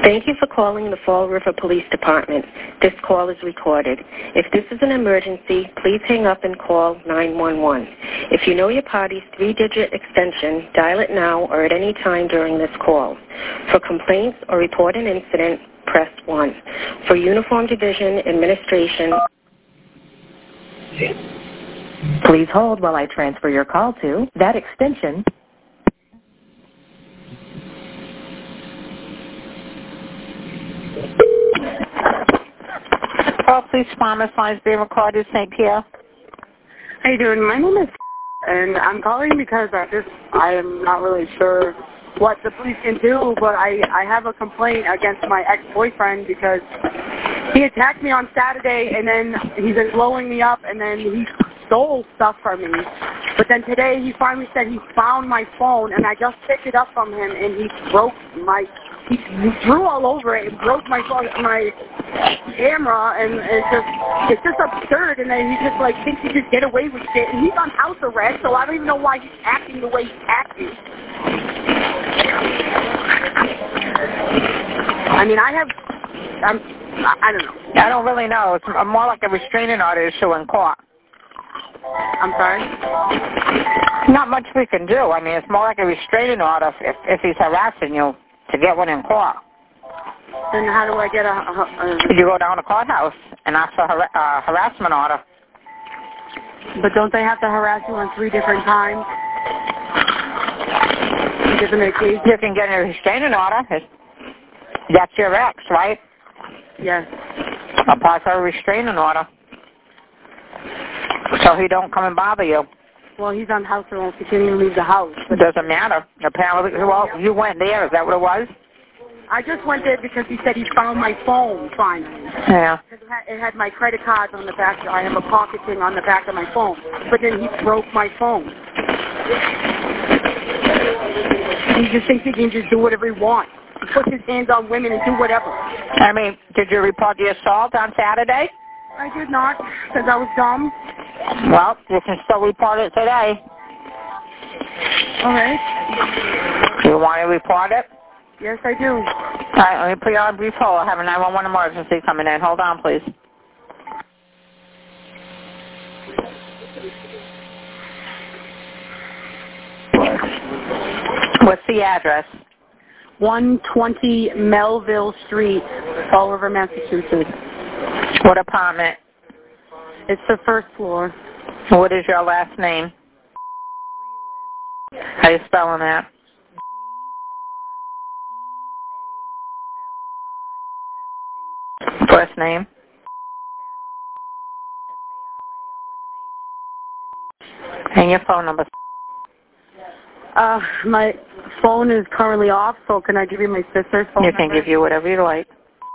Thank you for calling the Fall River Police Department. This call is recorded. If this is an emergency, please hang up and call 911. If you know your party's 3-digit extension, dial it now or at any time during this call. For complaints or report an incident, press 1. For Uniform Division Administration, please hold while I transfer your call to that extension. Fall Police Department, lines being recorded, St. Pierre. How you doing? My name is, and I'm calling because I am not really sure what the police can do, but I have a complaint against my ex-boyfriend because he attacked me on Saturday, and then he's been blowing me up, and then he stole stuff from me. But then today he finally said he found my phone, and I just picked it up from him, and he he drew all over it and broke my camera, and it's just absurd. And then he just thinks he could get away with shit, and he's on house arrest, so I don't even know why he's acting the way he's acting. I mean, I don't know. I don't really know. It's more like a restraining order issue in court. I'm sorry? Not much we can do. I mean, it's more like a restraining order if he's harassing you to get one in court. Then how do I get You go down to the courthouse and ask for a harassment order. But don't they have to harass you on 3 different times? You can get a restraining order. That's your ex, right? Yes. Apply for a restraining order so he don't come and bother you. Well, he's on house arrest. He can't even leave the house. It doesn't matter. Apparently, well, you went there. Is that what it was? I just went there because he said he found my phone finally. Yeah. It had my credit cards on the back. I have a pocket thing on the back of my phone. But then he broke my phone. He just thinks he can just do whatever he wants. He puts his hands on women and do whatever. I mean, did you report the assault on Saturday? I did not, because I was dumb. Well, you can still report it today. All right. You want to report it? Yes, I do. All right, let me put you on a brief hold. I have a 911 emergency coming in. Hold on, please. What's the address? 120 Melville Street, Fall River, Massachusetts. What apartment? It's the first floor. What is your last name? How are you spelling that? First name? And your phone number? My phone is currently off, so can I give you my sister's phone You number? can give you whatever you like.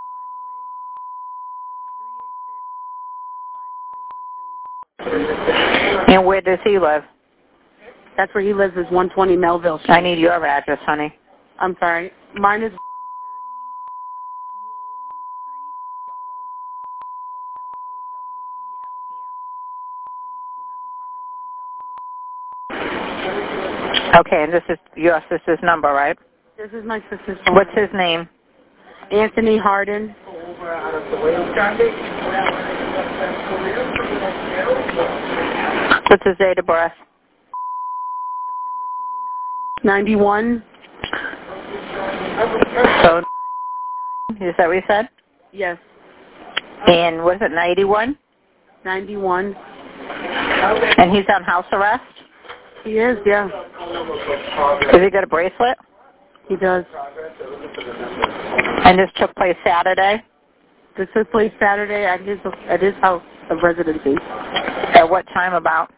And where does he live? That's where he lives, is 120 Melville Street. I need your address, honey. I'm sorry. Mine is... Okay, and this is your sister's number, right? This is my sister's phone. What's his name? Anthony Harden. What's his date of birth? 91. So, is that what you said? Yes. And was it 91? 91. And he's on house arrest? He is, yeah. Does he got a bracelet? He does. And this took place Saturday? This took place Saturday at his house of residency. At what time about?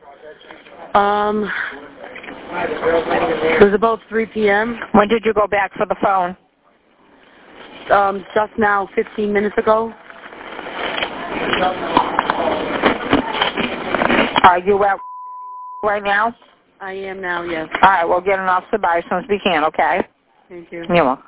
It was about 3 p.m. When did you go back for the phone? Just now, 15 minutes ago. Are you out right now? I am now, yes. All right, we'll get an officer by as soon as we can, okay? Thank you. You're welcome.